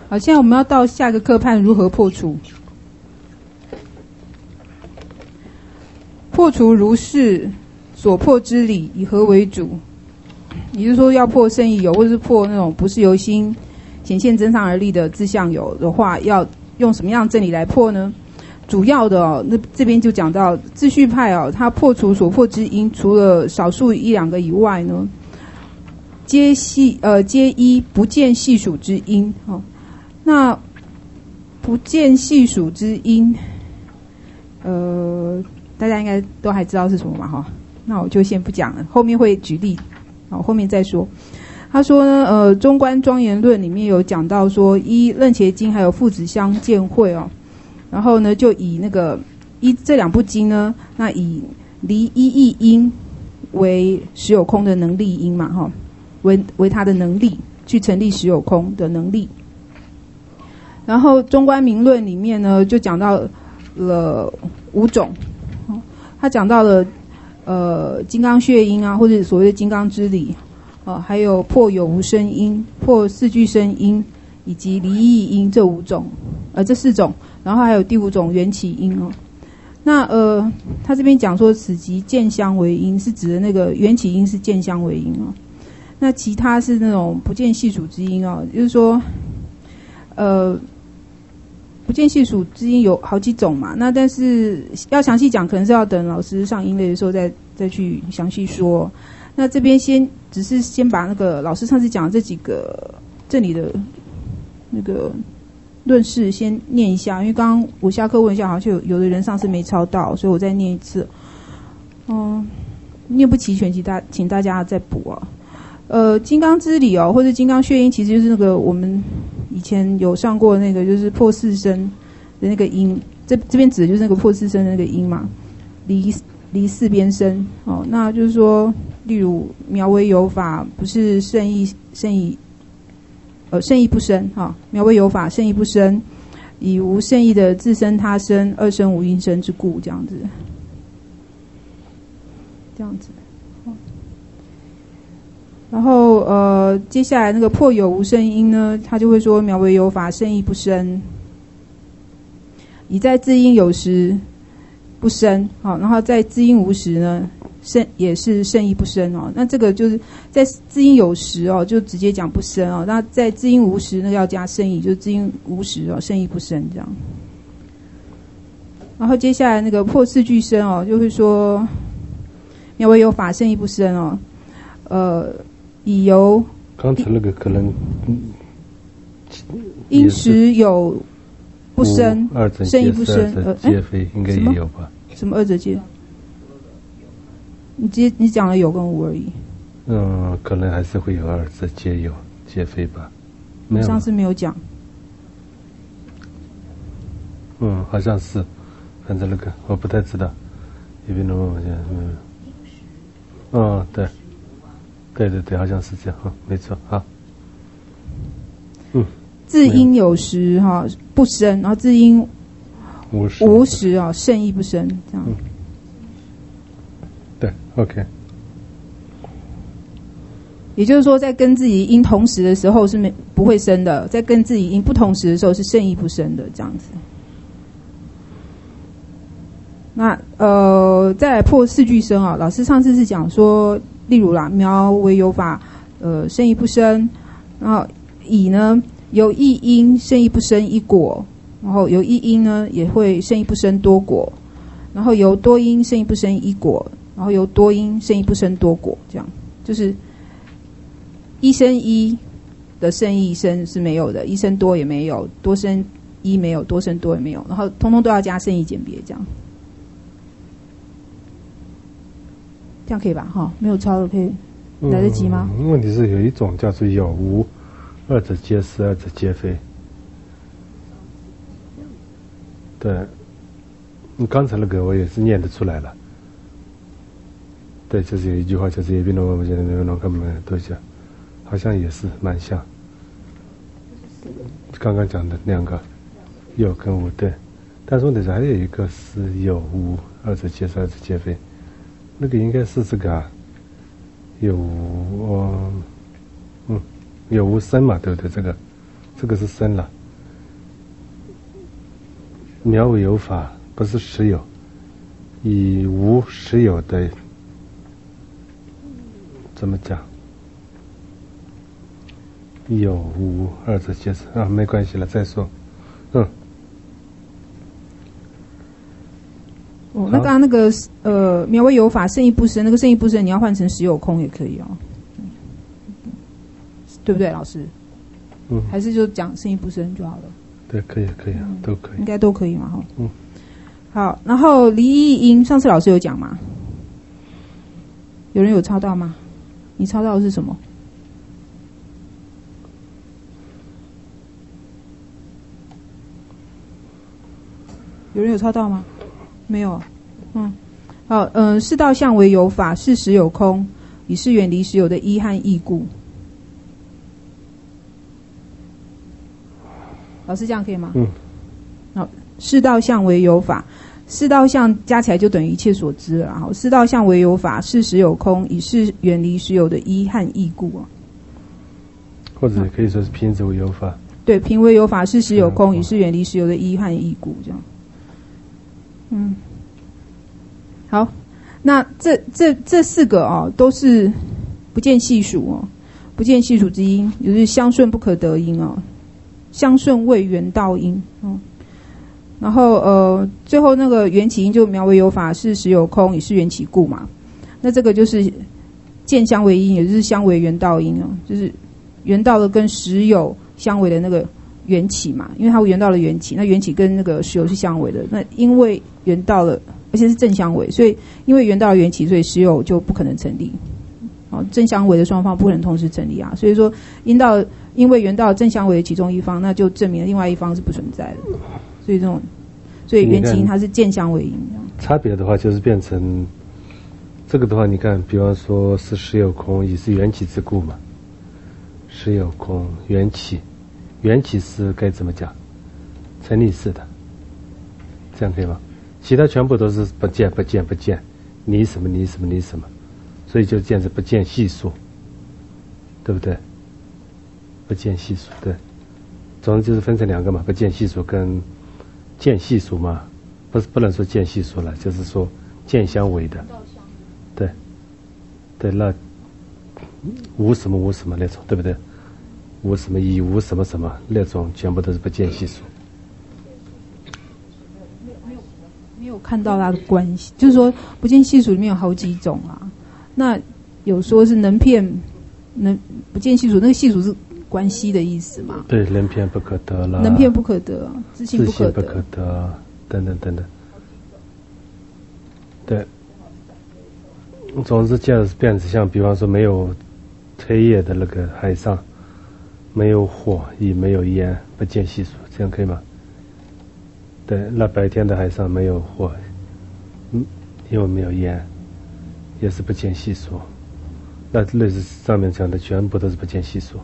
好，现在我们要到下个课判如何破除。破除如是所破之理，以何为主？也就是说，要破圣意有，或者是破那种不是由心显现真上而立的自相有的话，要用什么样的正理来破呢？主要的那这边就讲到自序派它破除所破之因，除了少数一两个以外呢，皆依不见细数之因那不见细数之因，大家应该都还知道是什么嘛那我就先不讲了，后面会举例，后面再说。他说呢，中观庄严论里面有讲到说，依楞伽经还有父子相见会然后呢就以依这两部经呢，那以离一义因为实有空的能力因嘛为他的能力去成立实有空的能力。然后中观明论里面呢就讲到了5种，他讲到了金刚血因或者所谓的金刚之理还有破有无生因、破四句生因以及离异因这4种，然后还有第5种缘起因那他这边讲说此即见相为因，是指的那个缘起因是见相为因那其他是那种不见细数之因就是说不见细数之因有好几种嘛，那但是要详细讲可能是要等老师上音类的时候再去详细说。那这边只是先把那个老师上次讲的这几个这里的那个论释先念一下，因为刚刚我下课问一下，好像有的人上次没抄到，所以我再念一次。念不齐全，请大家再补金刚之理或者金刚血因，其实就是那个我们以前有上过那个，就是破四生的那个因，这边指的就是那个破四生的那个因嘛，离四边生那就是说，例如苗为有法，不是圣意不生苗为有法，圣意不生，以无圣意的自生他生，二生无因生之故，这样子。然后接下来那个破有无生因呢，他就会说苗为有法，圣意不生，以在自因有时不生然后在自因无时呢也是圣意不生那这个就是在自因有时就直接讲不生那在自因无时那个要加圣意，就是自因无时圣意不生这样。然后接下来那个破四句生就会说苗为有法，圣意不生以由刚才那个可能因时有不生，圣意不生皆非应该也有吧？ 什么二者皆？你讲了有跟无而已。 可能还是会有二者皆有皆非吧？没有， 上次没有讲。 好像是，反正那个我不太知道。也别能问我现在对，好像是这样没错好。自因有时不生，然后自因无时圣意不生这样。 对 ，OK。 也就是说，在跟自己因同时的时候是不会生的，在跟自己因不同时的时候是圣意不生的这样子。那再来破四句生老师上次是讲说，例如苗为有法，圣意不生，然后以呢由一因圣意不生一果，然后由一因呢也会圣意不生多果，然后由多因圣意不生一果，然后由多因圣意不生多果，这样就是一生一的圣意生是没有的，一生多也没有，多生一没有，多生多也没有，然后通通都要加圣意简别这样。这样可以吧？没有抄的可以来得及吗？ 问题是有一种叫做有无，二者皆是，二者皆非。对，你刚才那个我也是念得出来了。对，就是有一句话，就是也别弄我现在没有弄根本都讲，好像也是蛮像。刚刚讲的两个有跟无，对，但是问题是还有一个是有无，二者皆是，二者皆非。那个应该是这个有无有无生嘛，对不对？这个是生了， 妙为有法，不是实有，以无实有的，怎么讲？有无二者皆是啊，没关系了，再说。 那刚刚那个妙为有法，胜义不生，那个胜义不生，你要换成实有空也可以哦，对不对，老师？还是就讲胜义不生就好了。 对，可以啊，都可以， 应该都可以嘛，哈。好，然后离异因，上次老师有讲吗？有人有抄到吗？你抄到的是什么？有人有抄到吗？没有。好，世道相为有法，是实有空，以是远离实有的依和异故。老师这样可以吗？好，世道相为有法，世道相加起来就等于一切所知了。好，世道相为有法，是实有空，以是远离实有的依和异故啊。 或者可以说是品质为有法。 对，品为有法，是实有空，以是远离实有的依和异故，这样。好，那这四个哦，都是不见细数哦，不见细数之因，也就是相顺不可得因哦，相顺谓缘道因哦。然后最后那个缘起因就妙为有法，是实有空，以是缘起故嘛。那这个就是见相为因，也就是相为缘道因哦，就是缘道的跟实有相为的那个缘起嘛，因为它缘道的缘起，那缘起跟那个实有是相为的，那因为缘道了。而且是正相违，所以因为缘道的缘起，所以实有就不可能成立。正相违的双方不可能同时成立啊。所以说，因为缘道正相违的其中一方，那就证明另外一方是不存在的。所以缘起因它是见相违因。 差别的话就是变成这个的话，你看，比方说是实有空，以是缘起之故嘛。实有空缘起，缘起是该怎么讲？成立式的，这样可以吗？其他全部都是不见，你什么，所以就见是不见细数，对不对？不见细数，对。总之就是分成两个嘛，不见细数跟见细数嘛，不能说见细数了，就是说见相违的，对，那无什么那种，对不对？无什么以无什么那种，全部都是不见细数。 没有看到它的关系，就是说不见细数里面有好几种啊。那有说是能骗不见细数，那个细数是关系的意思嘛？ 对，能骗不可得了， 能骗不可得，自信不可得，等等。对，总之就是变成像比方说没有黑夜的那个海上，没有火也没有烟，不见细数，这样可以吗？对，那白天的海上没有火，因为没有烟，也是不见细数。那类似上面讲的全部都是不见细数。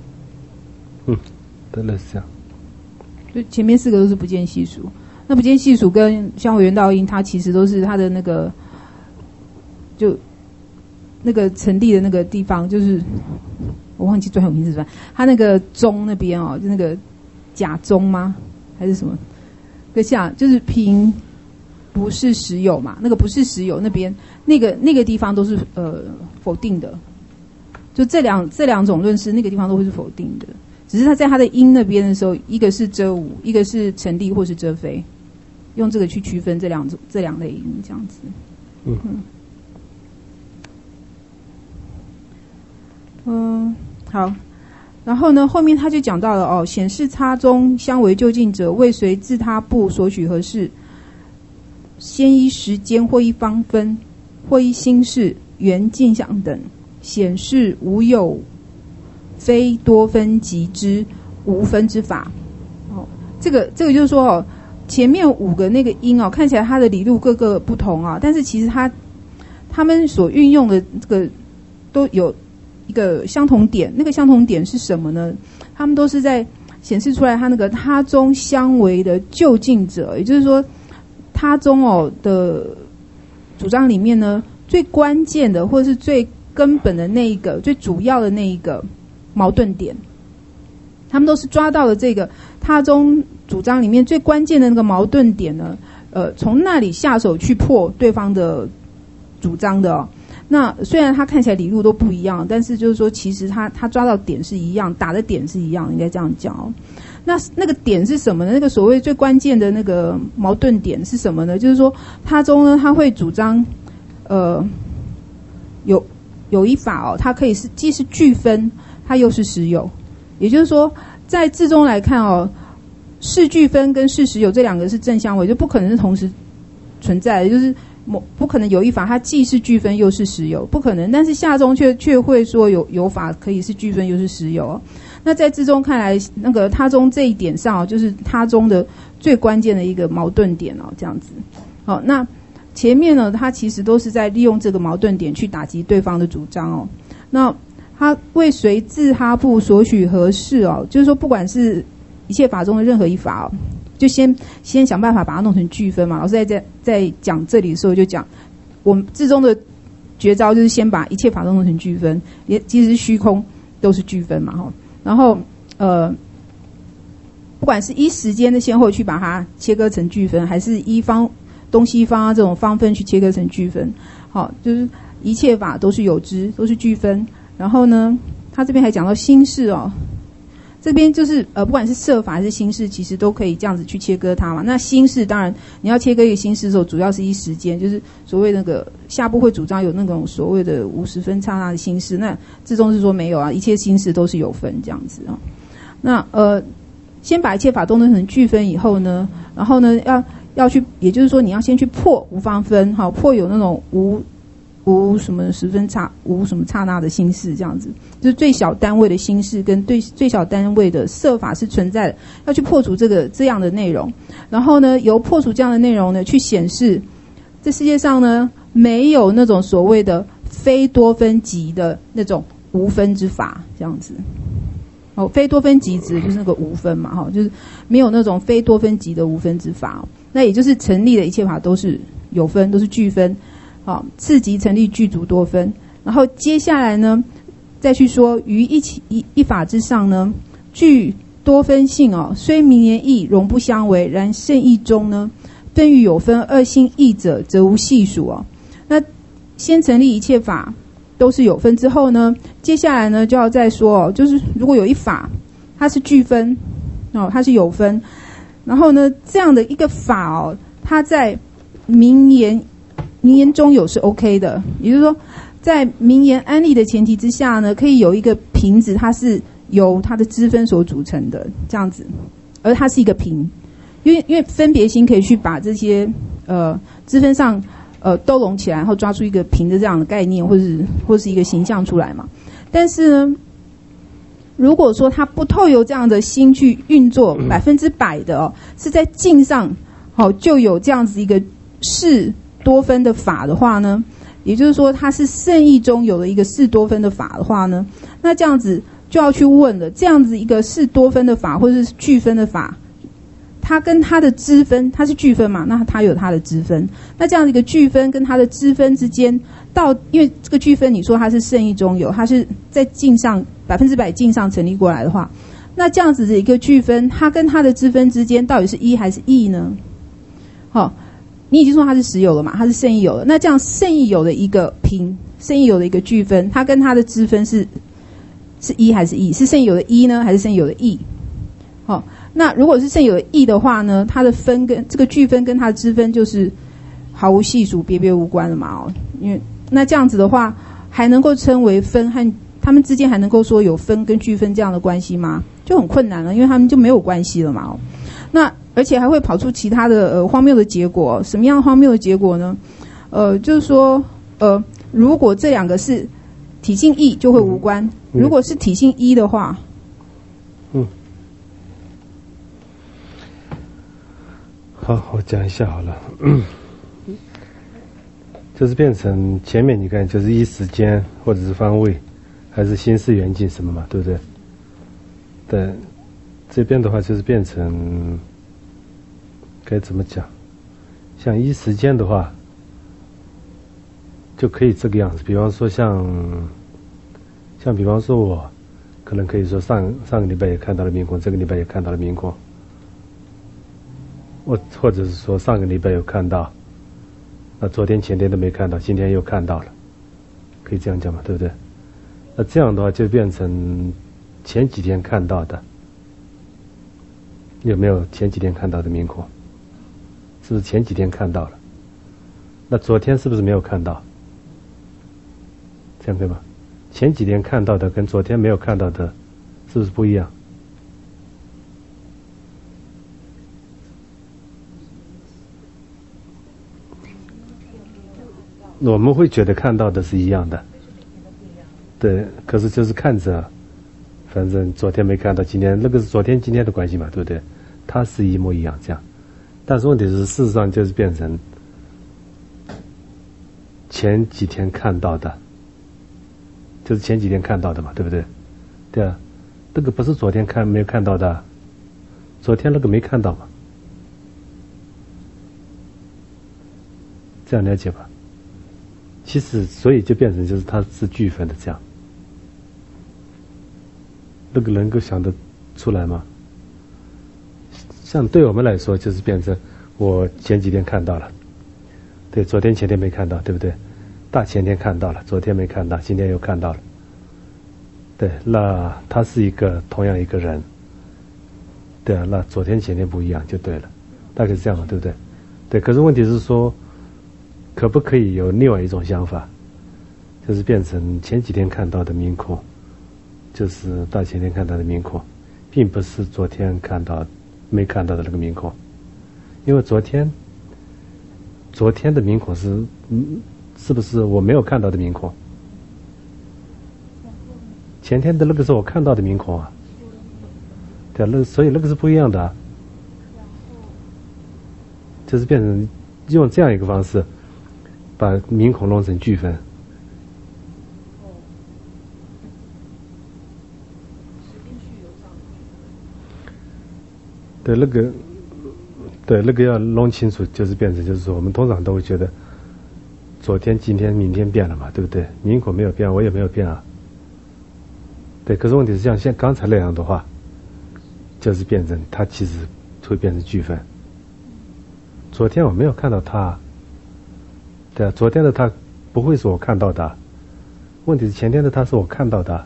都类似这样。 就前面四个都是不见细数。那不见细数跟相为缘道因，它其实都是它的那个，就那个成立的那个地方，就是我忘记专有名字是吧？它那个中那边哦，就那个甲中吗？还是什么？就是凭不是实有嘛，那个不是实有那边那个地方都是否定的，就这两种论事，那个地方都会是否定的，只是它在它的因那边的时候，一个是遮无，一个是成立或是遮非，用这个去区分这两类因，这样子。好。然后呢，后面他就讲到了显示他中相为就近者，未随自他部所取何事，先依时间或依方分，或依心事、缘境相等，显示无有非多分即之无分之法。这个就是说前面5个那个因看起来它的理路各个不同但是其实他们所运用的这个都有一个相同点，那个相同点是什么呢？他们都是在显示出来他那个他中相为的就近者，也就是说他中的主张里面呢，最关键的或者是最根本的那一个最主要的那一个矛盾点，他们都是抓到了这个他中主张里面最关键的那个矛盾点呢，从那里下手去破对方的主张的哦。那虽然他看起来理路都不一样，但是就是说，其实他抓到点是一样，打的点是一样，应该这样讲哦。那个点是什么呢？那个所谓最关键的那个矛盾点是什么呢？就是说，他中呢，他会主张，有一法哦，它可以是既是俱分，它又是实有。也就是说，在字中来看哦，是俱分跟是实有这两个是正相违，就不可能是同时存在的，就是不可能有一法它既是俱分又是实有，不可能。但是下中却会说有法可以是俱分又是实有哦。那在字中看来，那个他中这一点上哦，就是他中的最关键的一个矛盾点哦，这样子。好，那前面呢，他其实都是在利用这个矛盾点去打击对方的主张哦。那他为随自他部所许合适哦，就是说不管是一切法中的任何一法哦，就先想办法把它弄成俱分嘛。老师在讲这里的时候就讲，我们字中的绝招就是先把一切法都弄成俱分，也其实虚空都是俱分嘛哈。然后不管是依时间的先后去把它切割成俱分，还是依东西方这种方分去切割成俱分，好，就是一切法都是有之，都是俱分。然后呢，他这边还讲到心事哦，这边就是不管是色法还是心事，其实都可以这样子去切割它嘛。那心事当然你要切割一个心事的时候，主要是依时间，就是所谓那个下部会主张有那种所谓的50分刹那的心事，那字中是说没有啊，一切心事都是有分这样子啊。那先把一切法都弄成俱分以后呢，然后呢要去，也就是说你要先去破无方分，好，破有那种无什么十分无什么刹那的心事，这样子，就是最小单位的心事跟最小单位的色法是存在的，要去破除这样的内容，然后呢，由破除这样的内容呢，去显示这世界上呢没有那种所谓的非多分集的那种无分之法，这样子。哦，非多分集指的就是那个无分嘛，哈，就是没有那种非多分集的无分之法哦。那也就是成立的一切法都是有分，都是俱分。好，次级成立具足多分，然后接下来呢，再去说于一法之上呢，具多分性哦，虽名言义容不相违，然圣义中呢，分与有分二性义者，则无细数哦。那先成立一切法都是有分之后呢，接下来呢就要再说哦，就是如果有一法它是俱分哦，它是有分，然后呢这样的一个法哦，它在名言中有是 OK 的，也就是说，在名言安立的前提之下呢，可以有一个瓶子，它是由它的支分所组成的，这样子，而它是一个瓶，因为分别心可以去把这些支分上都拢起来，然后抓出一个瓶的这样的概念，或是一个形象出来嘛。但是呢，如果说它不透由这样的心去运作100%的哦，是在境上就有这样子一个是多分的法的话呢，也就是说它是圣义中有了一个是多分的法的话呢，那这样子就要去问了，这样子一个是多分的法或者是俱分的法，它跟它的支分，它是俱分嘛，那它有它的支分，那这样的一个俱分跟它的支分之间，因为这个俱分你说它是圣义中有，它是在境上100%境上成立过来的话，那这样子的一个俱分，它跟它的支分之间到底是一还是异呢？好，你已经说它是实有了嘛，它是圣义有了，那这样圣义有的一个瓶，圣义有的一个俱分，它跟它的支分是一还是异？是圣义有的一呢，还是圣义有的异？好，那如果是圣义有的异的话呢，它的分跟这个俱分跟它的支分就是毫无系数，别无关了嘛哦，因为那这样子的话，还能够称为分和他们之间还能够说有分跟俱分这样的关系吗？就很困难了，因为他们就没有关系了嘛哦。那而且还会跑出其他的荒谬的结果，什么样的荒谬的结果呢？就是说如果这两个是体性异就会无关，如果是体性一的话， 好，我讲一下好了，就是变成前面你看就是依时间或者是方位，还是心事缘境什么嘛，对不对？对，这边的话就是变成该怎么讲？像依时间的话，就可以这个样子。比方说像比方说我可能可以说上个礼拜也看到了明空，这个礼拜也看到了明空， 或者是说上个礼拜有看到，那昨天前天都没看到，今天又看到了，可以这样讲嘛，对不对？那这样的话就变成前几天看到的，有没有前几天看到的明空？是不是前几天看到了？那昨天是不是没有看到？这样对吗？前几天看到的跟昨天没有看到的，是不是不一样？我们会觉得看到的是一样的，对，可是就是看着，反正昨天没看到，今天那个是昨天今天的关系嘛，对不对？它是一模一样这样，但是问题是事实上就是变成前几天看到的，就是前几天看到的嘛，对不对？对啊，这个不是昨天没有看到的，昨天那个没看到嘛，这样了解吧？其实，所以就变成就是它是聚分的这样，那个能够想得出来吗？像对我们来说，就是变成我前几天看到了，对，昨天前天没看到，对不对？大前天看到了，昨天没看到，今天又看到了，对，那他是同样一个人，对啊，那昨天前天不一样就对了，大概是这样嘛，对不对？对，可是问题是说，可不可以有另外一种想法，就是变成前几天看到的明空，就是大前天看到的明空，并不是昨天没看到的那个明空，因为昨天的明空是不是我没有看到的明空？前天的那个是我看到的明空啊，对啊，所以那个是不一样的啊，就是变成用这样一个方式把明空弄成聚分。对，那个要弄清楚，就是变成就是说，我们通常都会觉得，昨天、今天、明天变了嘛，对不对？明空没有变，我也没有变啊。对，可是问题是像刚才那样的话，就是变成它其实会变成聚分。昨天我没有看到它，对啊，昨天的它不会是我看到的，问题是前天的它是我看到的，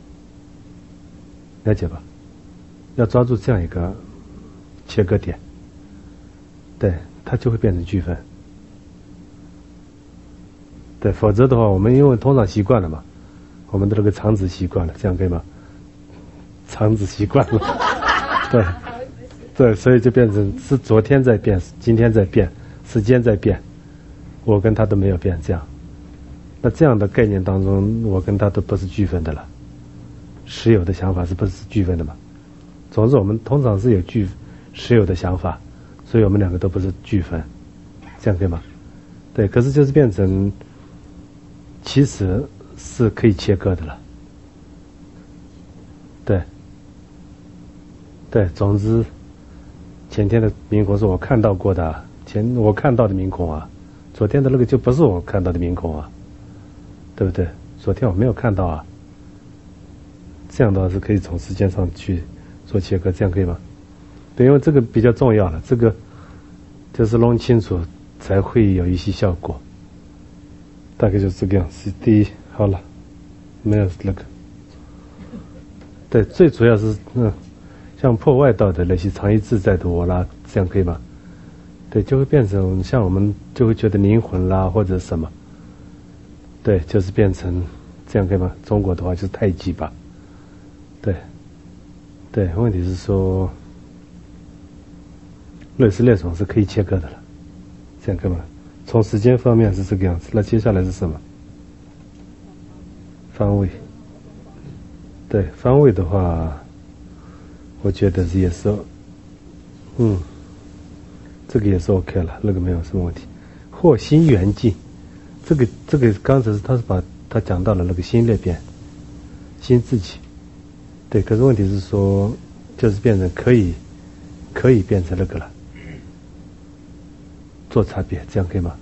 了解吧？要抓住这样一个切割点，对，它就会变成聚分。对，否则的话，我们因为通常习惯了嘛，我们的那个肠子习惯了，这样可以吗？肠子习惯了，对，对，所以就变成是昨天在变，今天在变，时间在变，我跟他都没有变，这样。那这样的概念当中，我跟他都不是聚分的了。实有的想法是不是聚分的嘛？总之，我们通常是有实有的想法，所以我们两个都不是聚分，这样可以吗？对，可是就是变成，其实是可以切割的了。对，对，总之，前天的明空是我看到过的，我看到的明空啊，昨天的那个就不是我看到的明空啊，对不对？昨天我没有看到啊，这样的话是可以从时间上去做切割，这样可以吗？对，因为这个比较重要了，这个就是弄清楚才会有一些效果。大概就是这个样子。第一，好了，没有那个。对，最主要是像破外道的那些常意自在的我啦，这样可以吗？对，就会变成像我们就会觉得灵魂啦或者什么，对，就是变成这样可以吗？中国的话就是太极吧。对，对，问题是说，类似那种是可以切割的了，这样可以吗？从时间方面是这个样子，那接下来是什么？方位。对，方位的话，我觉得也是，这个也是 OK 了，那个没有什么问题。或心缘境，这个刚才他是把他讲到了那个心那边，心自己。对，可是问题是说，就是变成可以变成那个了，做差别，这样可以吗？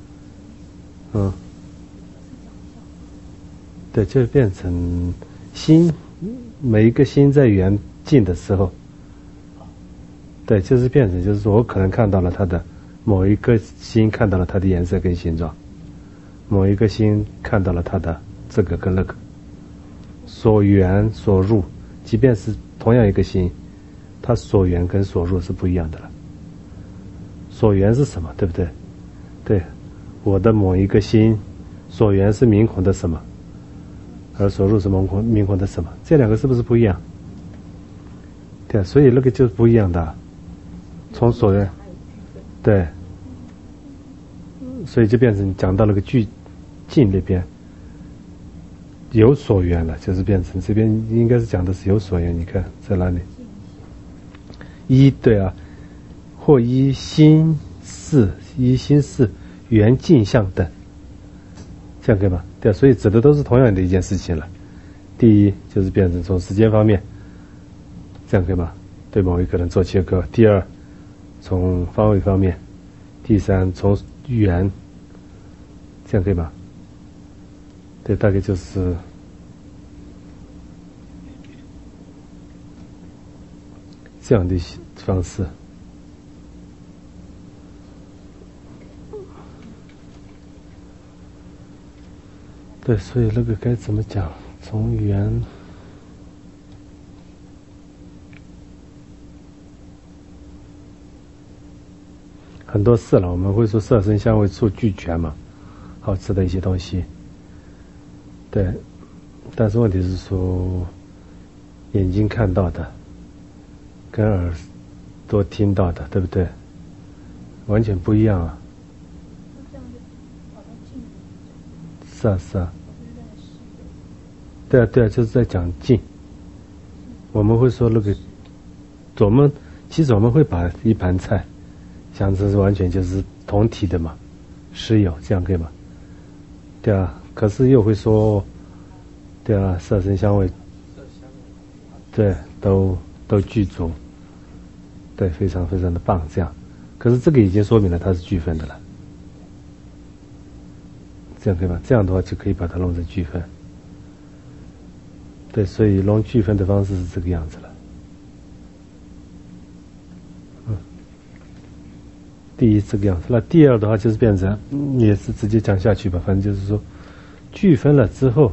对，就变成心，每一个心在缘境的时候， 对，就是变成，就是说我可能看到了它的某一个星，看到了它的颜色跟形状，某一个星看到了它的这个跟那个，所缘所入，即便是同样一个星，它所缘跟所入是不一样的了。所缘是什么，对不对？对，我的某一个星，所缘是明孔的什么，而所入是明孔的什么，这两个是不是不一样？对，所以那个就是不一样的。从所缘，对，所以就变成讲到那个境那边有所缘了，就是变成这边应该是讲的是有所缘。你看在哪里？一，对啊，或依心事缘境相等，这样可以吗？对啊，所以指的都是同样的一件事情了。第一就是变成从时间方面，这样可以吗？对某一个人做切割。第二，从方位方面。第三，从缘，这样可以吗？对，大概就是这样的方式。对，所以那个该怎么讲？从缘，很多事了，我们会说色声香味触俱全嘛，好吃的一些东西。对，但是问题是说，眼睛看到的，跟耳朵听到的，对不对？完全不一样啊。是啊，是啊。对啊，对啊，就是在讲境。我们会说那个，其实我们会把一盘菜想成是完全就是同体的嘛，实有，这样可以吗？对啊，可是又会说，对啊，色声香味，对，都具足，对，非常非常的棒，这样。可是这个已经说明了它是具分的了，这样可以吗？这样的话就可以把它弄成具分。对，所以弄具分的方式是这个样子了。第一这个样子，那第二的话就是变成，也是直接讲下去吧，反正就是说，具分了之后，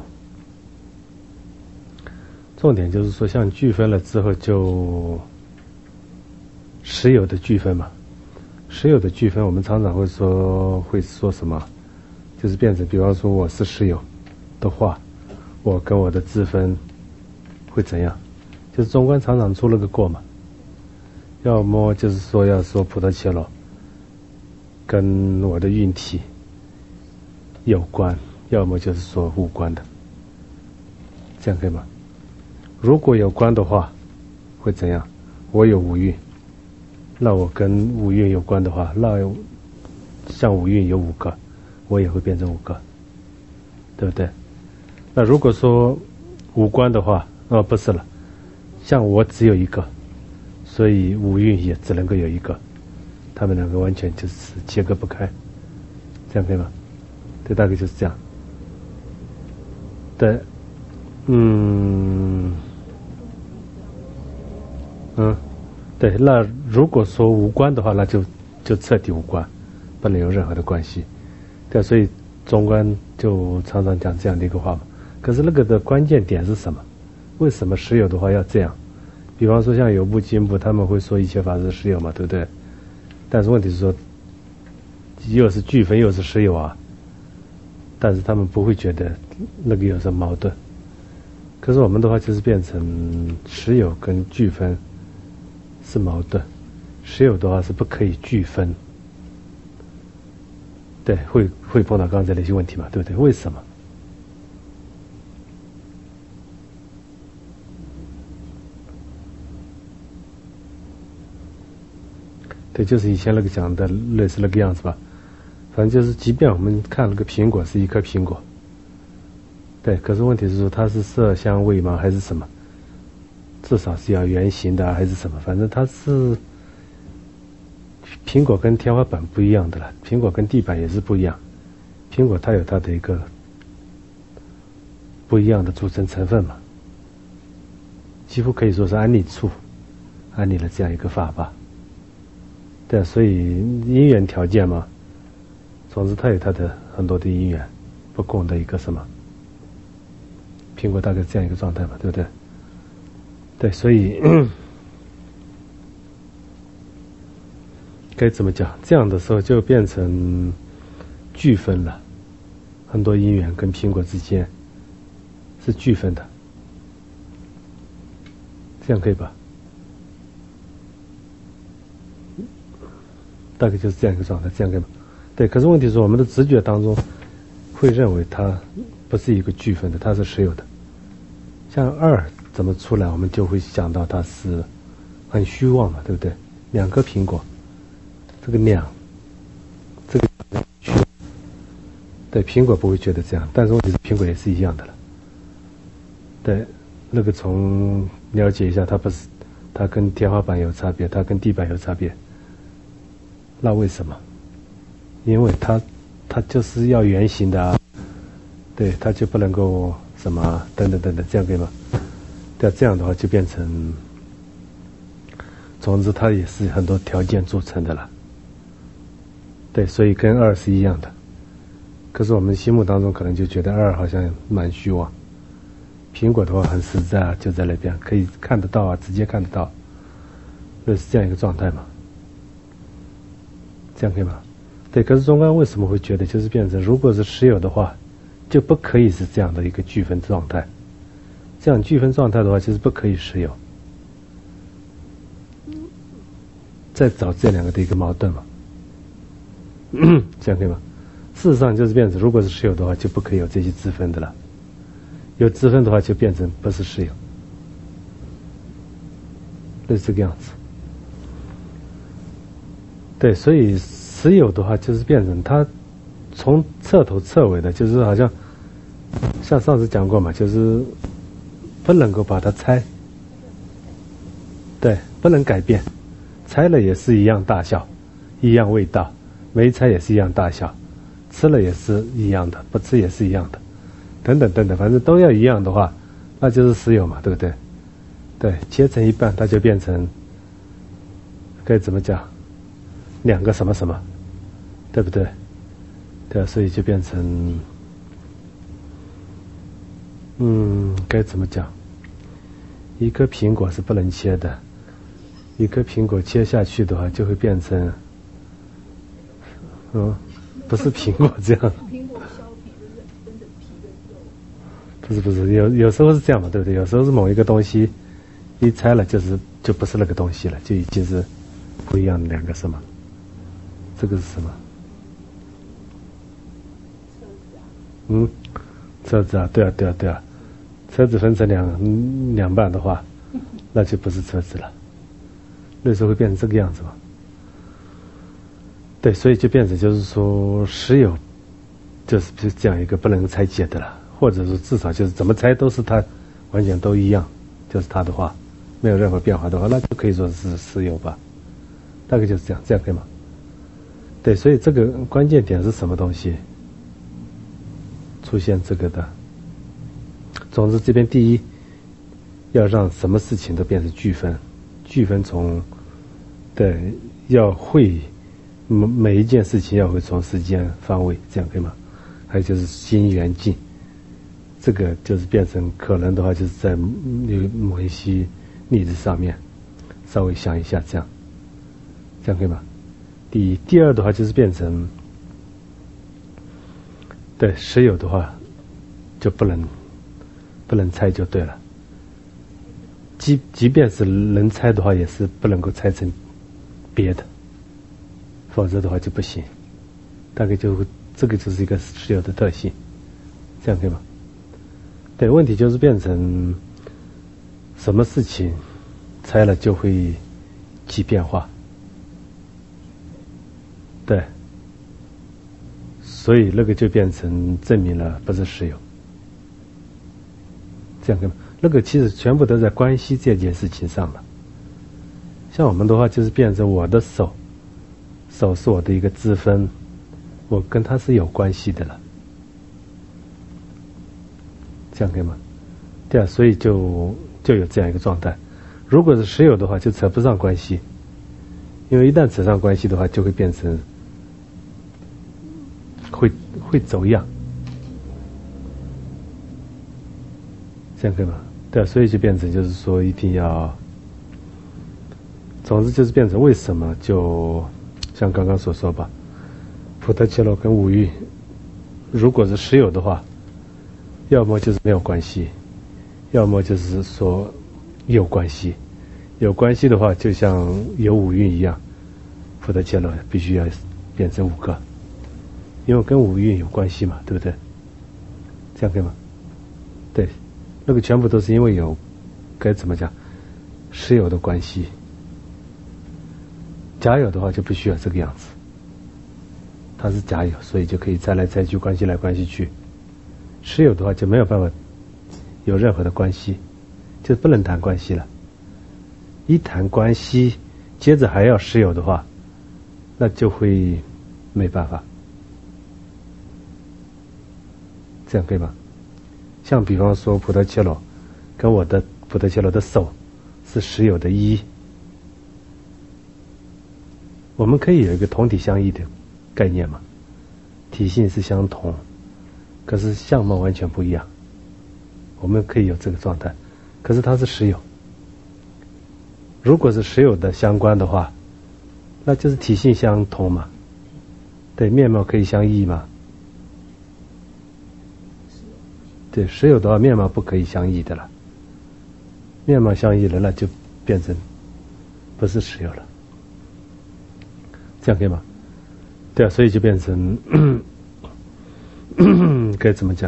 重点就是说，像具分了之后就实有的具分嘛，实有的具分，我们常常会说什么，就是变成，比方说我是实有的话，我跟我的自分会怎样？就是中观常常出了个过嘛，要么就是说要说普陀伽罗跟我的运体有关，要么就是说无关的，这样可以吗？如果有关的话，会怎样？我有五蕴，那我跟五蕴有关的话，那像五蕴有5个，我也会变成5个，对不对？那如果说无关的话，不是了，像我只有一个，所以五蕴也只能够有一个，他们两个完全就是切割不开，这样可以吗？对，大概就是这样。对，对，那如果说无关的话，那就彻底无关，不能有任何的关系。对，所以中观就常常讲这样的一个话嘛。可是那个的关键点是什么？为什么实有的话要这样？比方说像有部经部，他们会说一切法是实有嘛，对不对？但是问题是说，又是具分又是实有啊，但是他们不会觉得那个有什么矛盾。可是我们的话就是变成实有跟具分是矛盾，实有的话是不可以具分。对，会碰到刚才那些问题嘛，对不对？为什么？对，就是以前那个讲的类似那个样子吧。反正就是，即便我们看那个苹果是一颗苹果，对，可是问题是说它是色香味吗？还是什么？至少是要圆形的还是什么？反正它是苹果跟天花板不一样的了，苹果跟地板也是不一样。苹果它有它的一个不一样的组成成分嘛，几乎可以说是安立处，安立了这样一个法吧。 对，所以因缘条件嘛，总之它有它的很多的因缘，不共的一个什么。苹果大概是这样一个状态嘛，对不对？对，所以该怎么讲？这样的时候就变成俱分了，很多因缘跟苹果之间是俱分的，这样可以吧？大概就是这样一个状态，这样可以吧？对，可是问题是我们的直觉当中会认为它不是一个俱分的，它是实有的。像二怎么出来，我们就会想到它是很虚妄嘛，对不对？两颗苹果，这个两，这个虚，对，苹果不会觉得这样，但是问题是苹果也是一样的了。对，那个从了解一下，它不是，它跟天花板有差别，它跟地板有差别。那为什么？因为它就是要圆形的啊，对，它就不能够什么等等等等，这样可以吗？对，这样的话就变成，总之它也是很多条件组成的了。对，所以跟二是一样的。可是我们心目当中可能就觉得二好像蛮虚妄，苹果的话很实在啊，就在那边可以看得到啊，直接看得到，那是这样一个状态嘛。这样可以吗？对，可是中观为什么会觉得就是变成，如果是实有的话，就不可以是这样的一个俱分状态。这样俱分状态的话，就是不可以实有。再找这两个的一个矛盾嘛，这样可以吗？事实上就是变成，如果是实有的话，就不可以有这些支分的了。有支分的话，就变成不是实有，就是这个样子。对，所以实有的话就是变成它从彻头彻尾的，就是好像上次讲过嘛，就是不能够把它拆，对，不能改变，拆了也是一样大小，一样味道，没拆也是一样大小，吃了也是一样的，不吃也是一样的，等等等等，反正都要一样的话，那就是实有嘛，对不对？对，切成一半，它就变成该怎么讲？两个什么什么，对不对？对啊，所以就变成，该怎么讲？一颗苹果是不能切的，一颗苹果切下去的话，就会变成，不是苹果这样。苹果削皮就是分着皮跟肉。不是，有时候是这样嘛，对不对？有时候是某一个东西一拆了，就不是那个东西了，就已经是不一样的两个什么。这个是什么？车子啊，对啊，车子分成两半的话，那就不是车子了，那时候会变成这个样子嘛。对，所以就变成就是说实有，就是这样一个不能拆解的了，或者说至少就是怎么拆都是它完全都一样，就是它的话没有任何变化的话，那就可以说是实有吧，大概就是这样，这样可以吗？对，所以这个关键点是什么东西出现这个的？总之这边第一要让什么事情都变成俱分，俱分从对要会每一件事情要会从时间方位，这样可以吗？还有就是心缘境，这个就是变成可能的话就是在某一些例子上面稍微想一下，这样可以吗？第二的话就是变成，对实有的话就不能拆就对了。即便是能拆的话，也是不能够拆成别的，否则的话就不行。大概就这个就是一个实有的特性，这样可以吗？对，问题就是变成什么事情拆了就会起变化。对，所以那个就变成证明了不是实有，这样可以吗？那个其实全部都在关系这件事情上了。像我们的话，就是变成我的手是我的一个支分，我跟它是有关系的了，这样可以吗？对啊，所以就有这样一个状态。如果是实有的话，就扯不上关系， 因为一旦扯上关系的话，就会变成会走样，这样可以吗？对，所以就变成就是说一定要，总之就是变成为什么就像刚刚所说吧，普特切罗跟五蕴，如果是实有的话，要么就是没有关系，要么就是说有关系。有关系的话，就像有五蕴一样，普特切罗必须要变成5个，因为跟五蕴有关系嘛，对不对？这样可以吗？对，那个全部都是因为有该怎么讲实有的关系。假有的话就不需要这个样子，它是假有，所以就可以猜来猜去，关系来关系去。实有的话就没有办法有任何的关系，就不能谈关系了。一谈关系，接着还要实有的话，那就会没办法。这样可以吗？像比方说普特切罗跟我的普特切罗的手是实有的一，我们可以有一个同体相异的概念嘛，体性是相同，可是相貌完全不一样，我们可以有这个状态，可是它是实有。如果是实有的相关的话，那就是体性相同嘛，对，面貌可以相异嘛，对，实有的话面貌不可以相异的了，面貌相异了，那就变成不是实有了，这样可以吗？对啊，所以就变成该怎么讲？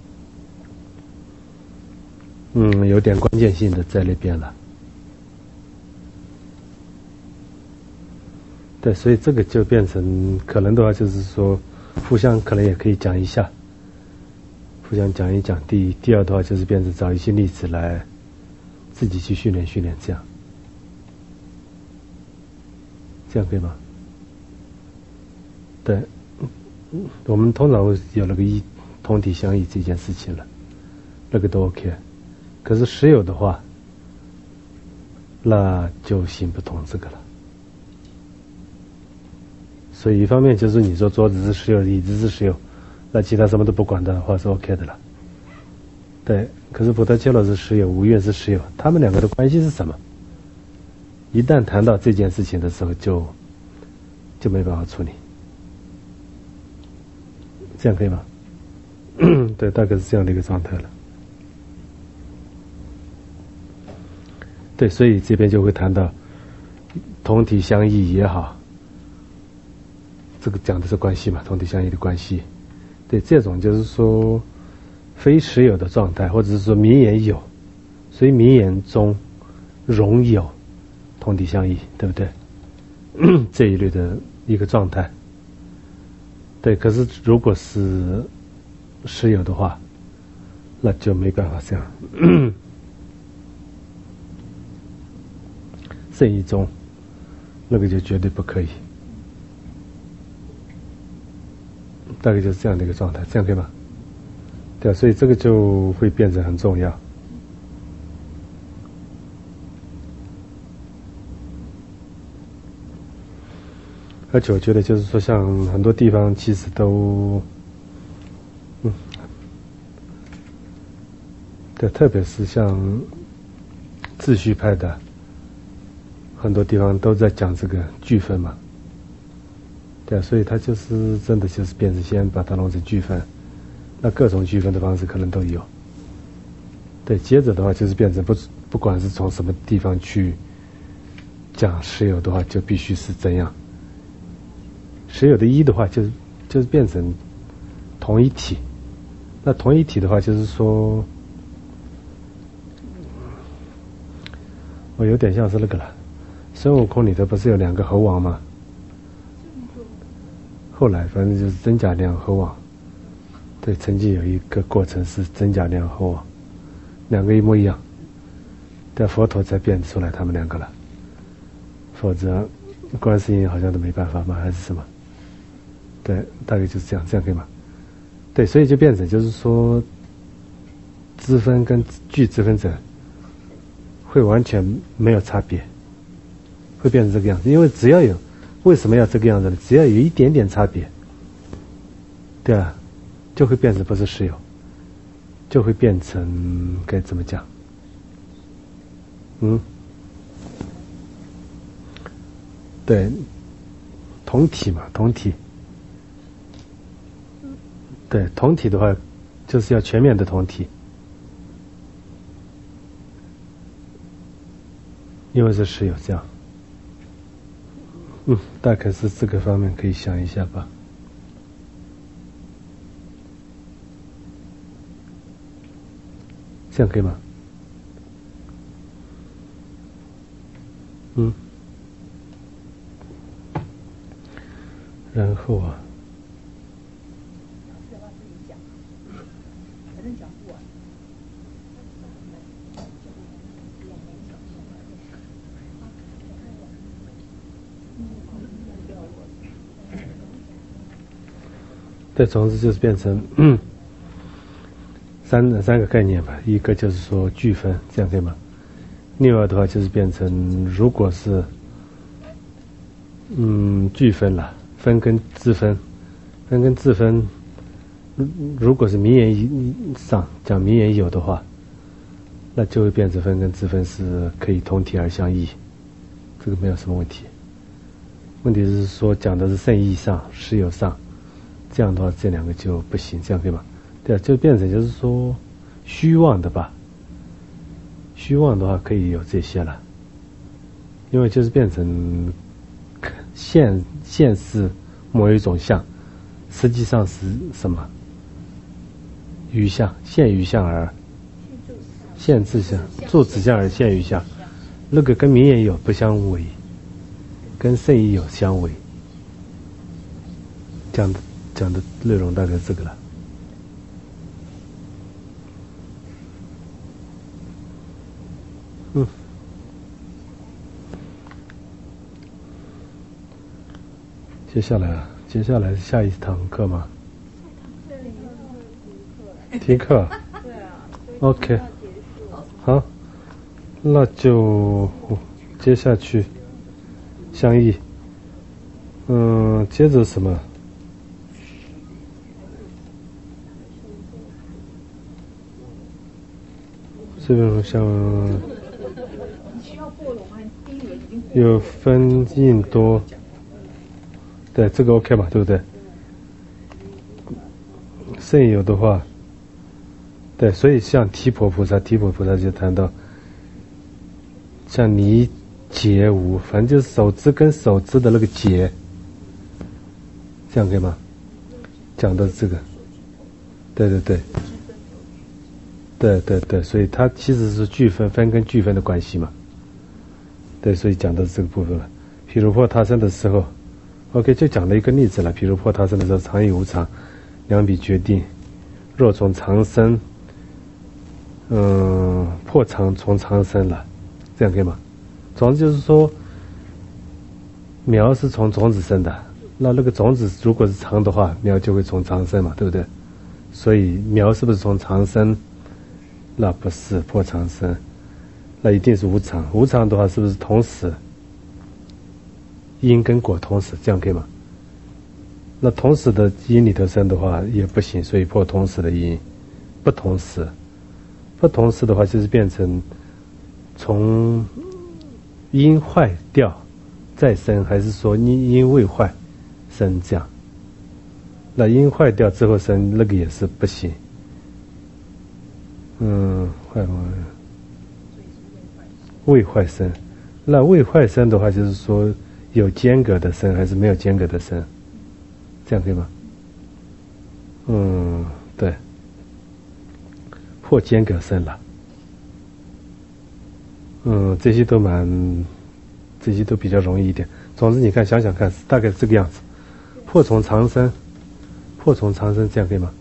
有点关键性的在那边了。对，所以这个就变成可能的话，就是说互相可能也可以讲一下，互相讲一讲。第二的话就是变成找一些例子来自己去训练，这样可以吗？对，我们通常有那个同体相异这件事情了，那个都 OK。可是实有的话，那就行不通这个了。所以一方面就是你说桌子是实有，椅子是实有，那其他什么都不管的话是 OK 的了。对，可是普特切罗是实有，无蕴是实有，他们两个的关系是什么？一旦谈到这件事情的时候，就没办法处理。这样可以吗？对，大概是这样的一个状态了。对，所以这边就会谈到同体相异也好，这个讲的是关系嘛，同体相异的关系。对，这种就是说非实有的状态，或者是说名言有，所以名言中容有同体相异，对不对？这一类的一个状态。对，可是如果是实有的话，那就没办法这样。圣意中那个就绝对不可以，大概就是这样的一个状态，这样可以吗？对啊，所以这个就会变成很重要。而且我觉得就是说，像很多地方其实都，对，特别是像秩序派的，很多地方都在讲这个句分嘛。对啊，所以它就是真的就是变成先把它弄成句分，那各种句分的方式可能都有。对，接着的话就是变成不管是从什么地方去讲实有的话，就必须是怎样。实有的一的话，就是变成同一体。那同一体的话，就是说，我有点像是那个了。孙悟空里头不是有2个猴王吗？后来反正就是真假两猴王。对，曾经有一个过程是真假两猴王，2个一模一样，但佛陀才变出来他们2个了，否则观世音好像都没办法吗？还是什么？对，大概就是这样可以吗？对，所以就变成就是说，支分跟具支分者会完全没有差别， 会变成这个样子。因为只要有，为什么要这个样子呢？只要有一点点差别，对啊，就会变成不是实有，就会变成该怎么讲？对，同体嘛，同体。对，同体的话，就是要全面的同体，因为是实有这样。大概是这个方面可以想一下吧。这样可以吗？然后啊，对，总之就是变成三个概念吧。一个就是说聚分，这样可以吗？另外的话就是变成，如果是聚分了，分跟自分，分跟自分，如果是名言上讲名言有的话，那就会变成分跟自分是可以同体而相异，这个没有什么问题。问题是说讲的是圣义上、实有上，这样的话这两个就不行，这样可以吗？对啊，就变成就是说虚妄的吧。虚妄的话可以有这些了，因为就是变成现是某一种相，实际上是什么？余相，现余相而现自相，住子相而现余相，那个跟名言有不相违，跟圣义有相违。讲的内容大概这个了。接下来下一堂课吗？听课。对啊。OK。好，那就接下去相异。接着什么？这边像有分印多。对，这个 OK 嘛，对不对？圣有的话，对，所以像提婆菩萨就谈到，像泥结无，反正就是手指跟手指的那个结，这样可以吗？讲的这个，对，所以它其实是聚分跟聚分的关系嘛。对，所以讲的是这个部分了。譬如破他生的时候。OK， 就讲了一个例子了，比如破他生的时候，常与无常两笔决定。若从常生，破常从常生了，这样可以吗？总之就是说，苗是从种子生的，那个种子如果是常的话，苗就会从常生嘛，对不对？所以苗是不是从常生？那不是破常生，那一定是无常。无常的话，是不是同时？因跟果同时，这样可以吗？那同时的因里头生的话也不行，所以破同时的因。不同时的话就是变成从因坏掉再生，还是说因未坏生这样？那因坏掉之后生，那个也是不行。未坏生，那未坏生的话就是说。有间隔的生还是没有间隔的生，这样可以吗？对，破间隔生了。这些都比较容易一点。总之，你看想想看，大概是这个样子。破从常生，这样可以吗？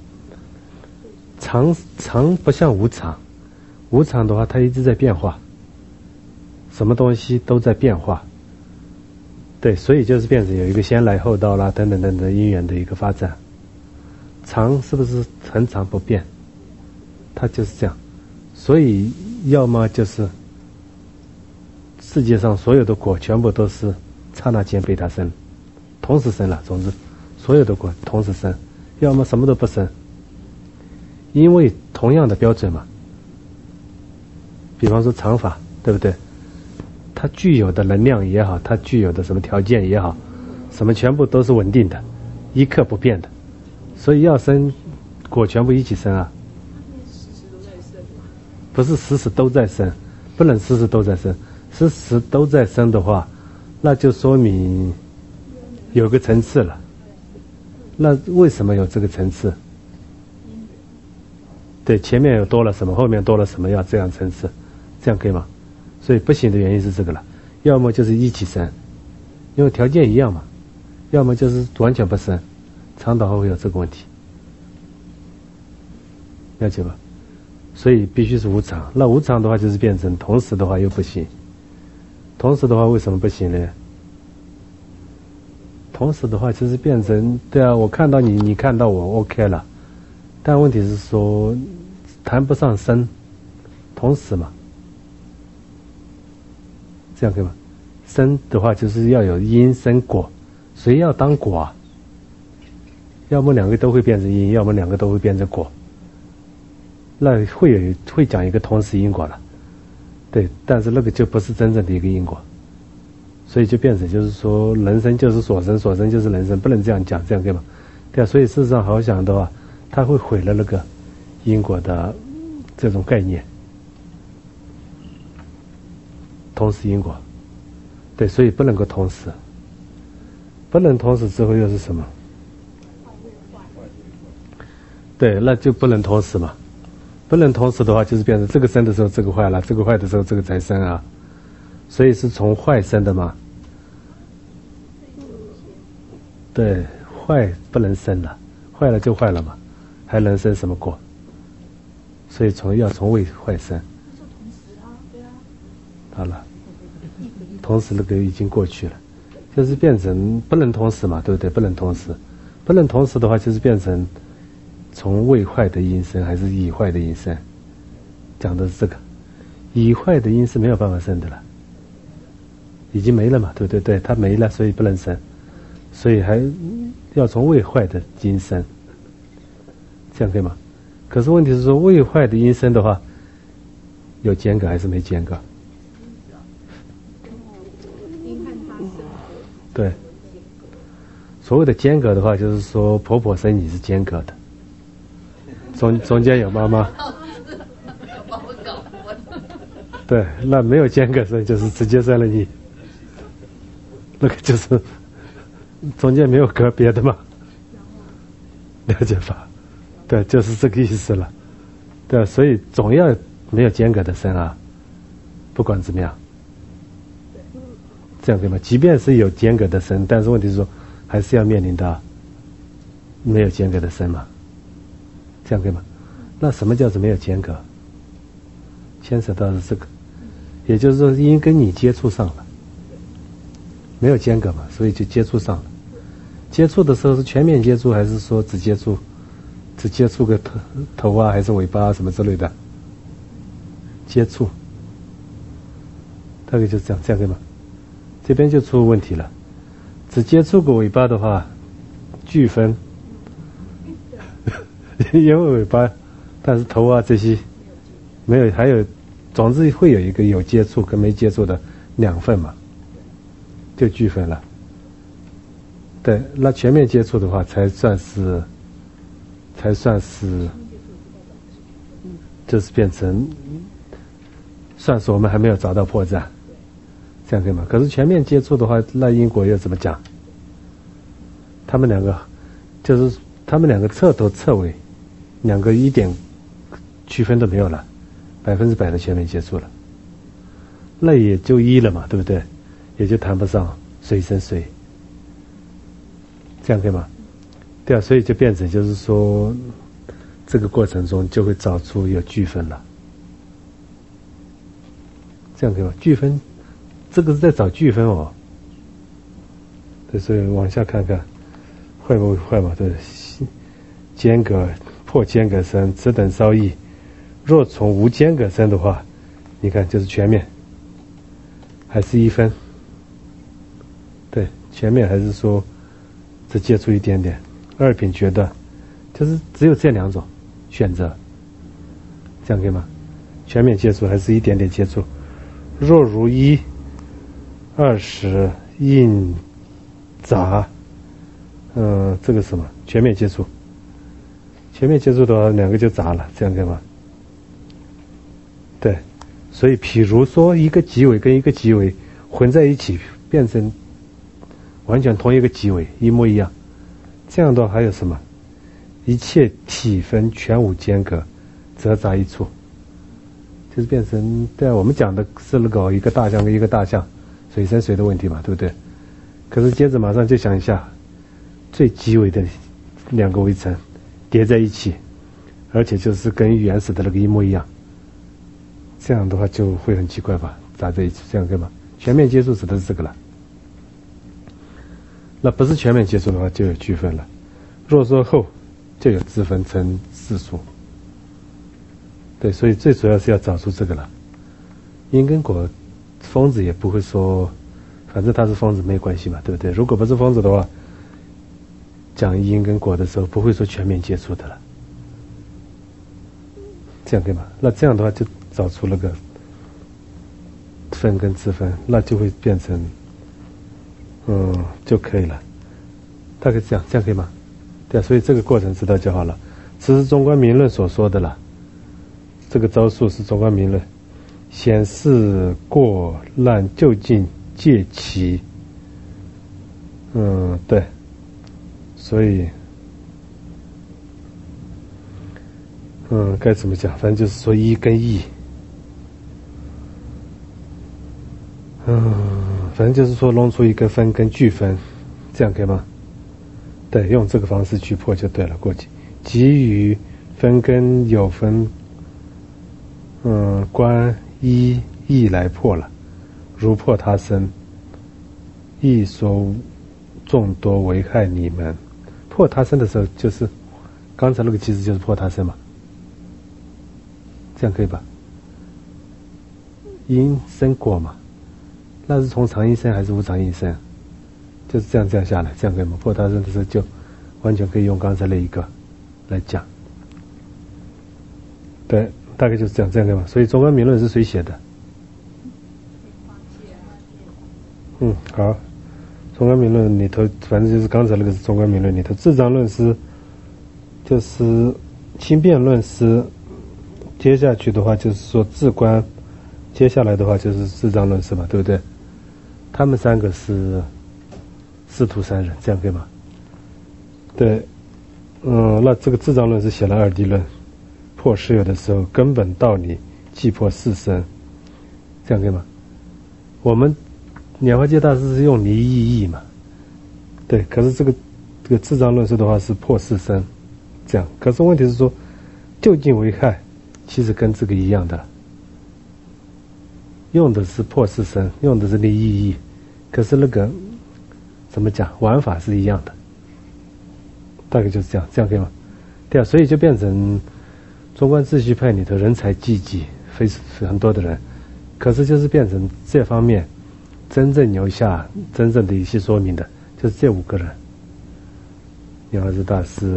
常不像无常，无常的话它一直在变化，什么东西都在变化。对，所以就是变成有一个先来后到啦，等等因缘的一个发展。常是不是恒常不变？它就是这样。所以要么就是世界上所有的果全部都是刹那间被他生，同时生了。总之，所有的果同时生，要么什么都不生，因为同样的标准嘛。比方说常法，对不对？它具有的能量也好，它具有的什么条件也好，什么全部都是稳定的，一刻不变的，所以要生果全部一起生啊。不是时时都在生，不能时时都在生。时时都在生的话，那就说明有个层次了。那为什么有这个层次？对，前面有多了什么，后面多了什么，要这样层次，这样可以吗？所以不行的原因是这个了，要么就是一起生，因为条件一样嘛；要么就是完全不生，倡导会有这个问题，了解吧？所以必须是无常。那无常的话就是变成同时的话又不行。同时的话为什么不行呢？同时的话就是变成，对啊，我看到你，你看到我 OK 了，但问题是说谈不上生，同时嘛，这样可以吗？生的话就是要有因生果，谁要当果啊？要么两个都会变成因，要么两个都会变成果，那会讲一个同时因果了。对，但是那个就不是真正的一个因果，所以就变成就是说人生就是所生，所生就是人生，不能这样讲，这样可以吗？对啊，所以事实上好想的话，他会毁了那个因果的这种概念，同时因果，对，所以不能够同时，不能同时之后又是什么？对，那就不能同时嘛。不能同时的话，就是变成这个生的时候这个坏了，这个坏的时候这个才生啊，所以是从坏生的嘛。对，坏不能生了，坏了就坏了嘛，还能生什么果？所以要从未坏生。好了，同时那个已经过去了，就是变成不能同时嘛，对不对？不能同时，不能同时的话，就是变成。从未坏的因生还是已坏的因生，讲的是这个。已坏的因是没有办法生的了，已经没了嘛，对不对？对，它没了，所以不能生，所以还要从未坏的因生，这样可以吗？可是问题是说，未坏的因生的话，有间隔还是没间隔？对，所谓的间隔的话，就是说婆婆生你是间隔的。中间有妈妈，对，那没有间隔生就是直接生了你，那个就是中间没有隔别的嘛，了解吧？对，就是这个意思了。对，所以总要没有间隔的生啊，不管怎么样，这样可以吗？即便是有间隔的生，但是问题是说还是要面临到没有间隔的生嘛。这样可以吗？那什么叫做没有间隔？牵扯到的是这个，也就是说因跟你接触上了，没有间隔嘛，所以就接触上了。接触的时候是全面接触，还是说只接触个头啊，还是尾巴啊什么之类的？接触，大概就这样可以吗？这边就出问题了，只接触个尾巴的话，俱分。因为尾巴，但是头啊这些没有，还有，总之会有一个有接触跟没接触的两份嘛，就俱分了。对，那全面接触的话才算是，就是变成，算是我们还没有找到破绽，这样可以吗？可是全面接触的话，那因果又怎么讲？他们两个彻头彻尾。两个一点区分都没有了，100%的全面接触了，那也就一了嘛，对不对？也就谈不上谁生谁，这样可以吗？对啊，所以就变成就是说，这个过程中就会找出有俱分了，这样可以吗？俱分，这个是在找俱分哦。对，所以往下看看，坏不坏嘛？对，间隔。破间隔生，此等稍异。若从无间隔生的话，你看就是全面， 还是1分？对，前面还是说只接触一点点。二品觉得就是只有这2种选择，这样可以吗？全面接触还是一点点接触？若如1、20应杂，这个什么全面接触？全面接触的话，2个就杂了，这样可以吗？对，所以譬如说一个极尾跟一个极尾混在一起，变成完全同一个极尾，一模一样。这样的话还有什么？一切体分全无间隔，则杂一处，就是变成对啊，我们讲的是那个一个大象跟一个大象，水生水的问题嘛，对不对？可是接着马上就想一下，最极微的2个微尘叠在一起，而且就是跟原始的那个一模一样，这样的话就会很奇怪吧？杂在一起，这样可以吗？全面接触指的是这个了。那不是全面接触的话，就有区分了。若说后，就有自分成世俗。对，所以最主要是要找出这个了。因跟果，疯子也不会说，反正他是疯子没关系嘛，对不对？如果不是疯子的话，讲因跟果的时候不会说全面接触的了。这样可以吗？那这样的话就找出那个分跟自分，那就会变成。就可以了，大概这样可以吗？对啊，所以这个过程知道就好了。此是中观名论所说的了，这个招数是中观名论，显示过滥就近戒其，对，所以，该怎么讲？反正就是说一跟异，反正就是说弄出一个分跟巨分，这样可以吗？对，用这个方式去破就对了。过去给予分跟有分，观一义来破了，如破他身，亦说众多危害你们。破他身的时候，就是刚才那个其实就是破他身嘛，这样可以吧？因生果嘛。那是从常因生还是无常因生？就是这样下来，这样可以吗？破他身的时候就完全可以用刚才那一个来讲。对，大概就是这样可以吗？所以中观名论是谁写的？好，中观名论里头，反正就是刚才那个是中观名论里头，智障论师就是轻辩论师，接下去的话就是说智观，接下来的话就是智障论师嘛，对不对？他们3个是师徒3人，这样可以吗？对，那这个智障论是写了二谛论，破实有的时候，根本道理即破四生，这样可以吗？我们拈花戒大师是用离异义嘛，对，可是这个智障论师的话是破四生，这样。可是问题是说，就近危害，其实跟这个一样的。用的是破四生，用的是离异义，可是那个怎么讲，玩法是一样的，大概就是这样，这样可以吗？对啊，所以就变成中观秩序派里头人才济济，非很多的人，可是就是变成这方面真正留下真正的一些说明的，就是这5个人：拈花智大师、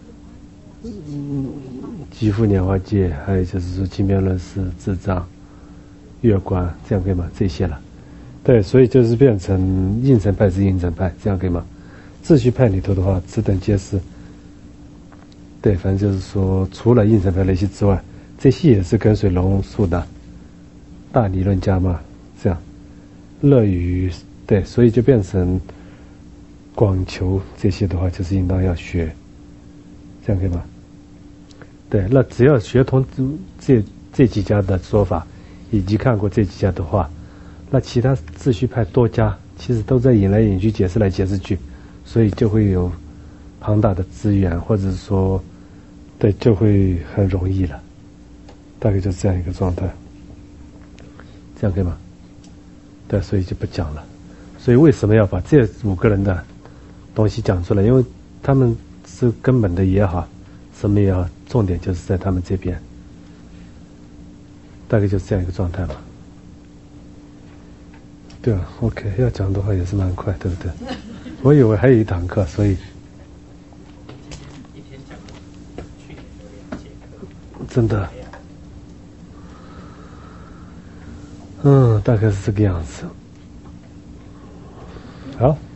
极富拈花戒，还有就是说轻辩论师、智障、月观，这样可以吗？这些了，对，所以就是变成应成派是应成派，这样可以吗？秩序派里头的话，此等皆是，对，反正就是说，除了应成派那些之外，这些也是跟随龙树的大理论家嘛，这样，乐于对，所以就变成广求这些的话，就是应当要学，这样可以吗？对，那只要学通这几家的说法，以及看过这几家的话，那其他秩序派多家其实都在引来引去，解释来解释去，所以就会有庞大的资源，或者是说，对，就会很容易了。大概就是这样一个状态，这样可以吗？对，所以就不讲了。所以为什么要把这5个人的东西讲出来？因为他们是根本的也好，什么也好，重点就是在他们这边。大概就是这样一个状态嘛。 对啊 ，OK， 要讲的话也是蛮快，对不对？我以为还有一堂课，所以一天讲去年有2节课， 真的，大概是这个样子。好。